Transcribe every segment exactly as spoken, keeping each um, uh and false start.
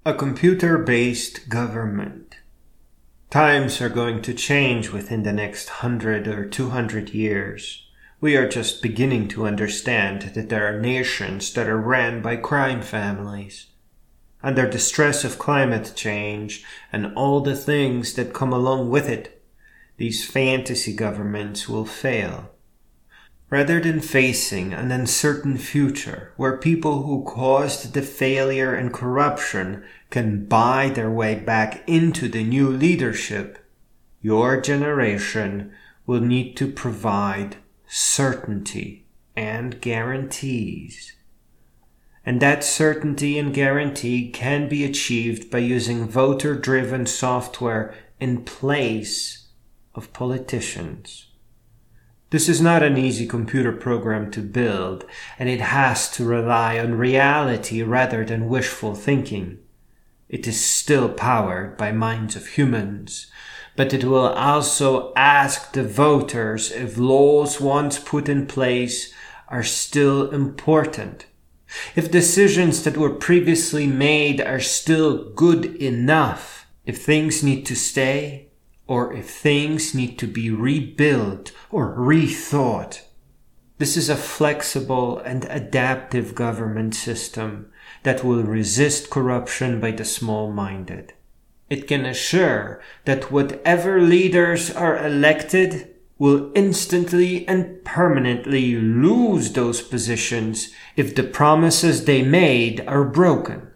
A computer-based government. Times are going to change within the next hundred or two hundred years. We are just beginning to understand that there are nations that are ran by crime families. Under the stress of climate change and all the things that come along with it, these fantasy governments will fail. Rather than facing an uncertain future where people who caused the failure and corruption can buy their way back into the new leadership, your generation will need to provide certainty and guarantees. And that certainty and guarantee can be achieved by using voter-driven software in place of politicians. This is not an easy computer program to build, and it has to rely on reality rather than wishful thinking. It is still powered by minds of humans, but it will also ask the voters if laws once put in place are still important, if decisions that were previously made are still good enough, if things need to stay, or if things need to be rebuilt or rethought. This is a flexible and adaptive government system that will resist corruption by the small-minded. It can assure that whatever leaders are elected will instantly and permanently lose those positions if the promises they made are broken.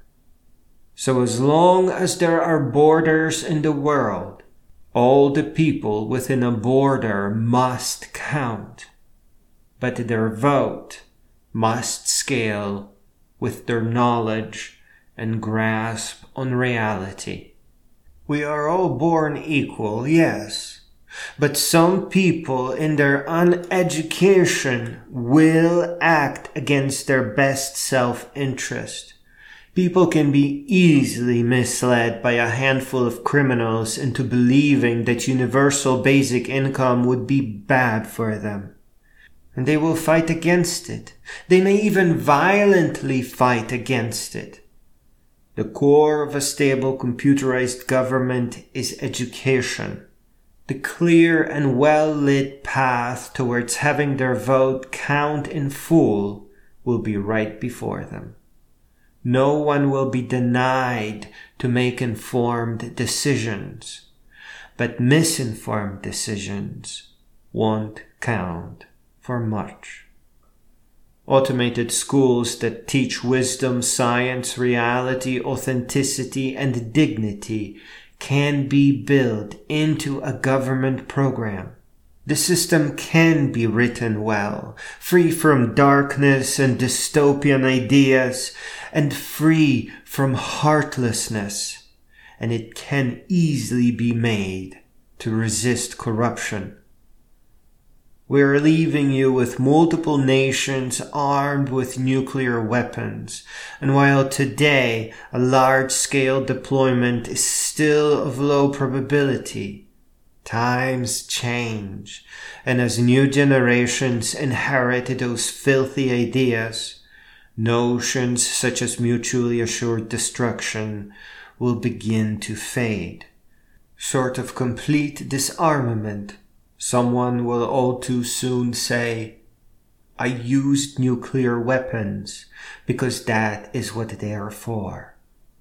So as long as there are borders in the world, all the people within a border must count, but their vote must scale with their knowledge and grasp on reality. We are all born equal, yes, but some people in their uneducation will act against their best self-interest. People can be easily misled by a handful of criminals into believing that universal basic income would be bad for them. And they will fight against it. They may even violently fight against it. The core of a stable computerized government is education. The clear and well-lit path towards having their vote count in full will be right before them. No one will be denied to make informed decisions, but misinformed decisions won't count for much. Automated schools that teach wisdom, science, reality, authenticity, and dignity can be built into a government program. The system can be written well, free from darkness and dystopian ideas, and free from heartlessness, and it can easily be made to resist corruption. We are leaving you with multiple nations armed with nuclear weapons, and while today a large-scale deployment is still of low probability, times change, and as new generations inherit those filthy ideas, notions such as mutually assured destruction will begin to fade. Sort of complete disarmament. Someone will all too soon say, I used nuclear weapons because that is what they are for.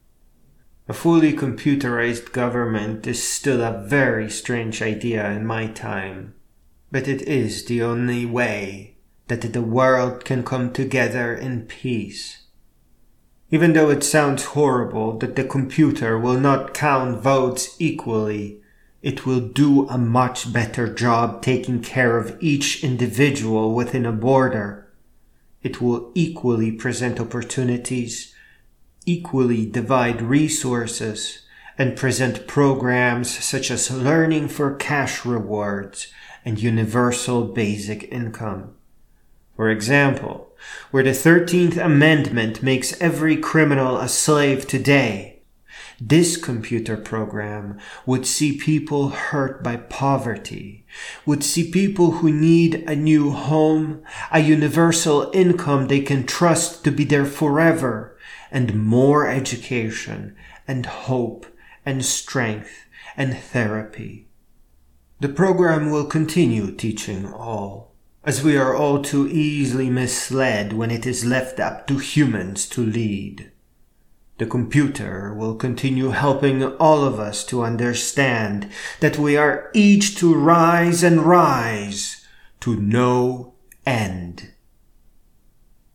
A fully computerized government is still a very strange idea in my time, but it is the only way that the world can come together in peace. Even though it sounds horrible that the computer will not count votes equally, it will do a much better job taking care of each individual within a border. It will equally present opportunities, equally divide resources, and present programs such as learning for cash rewards and universal basic income. For example, where the thirteenth Amendment makes every criminal a slave today, this computer program would see people hurt by poverty, would see people who need a new home, a universal income they can trust to be there forever, and more education and hope and strength and therapy. The program will continue teaching all, as we are all too easily misled when it is left up to humans to lead. The computer will continue helping all of us to understand that we are each to rise and rise to no end.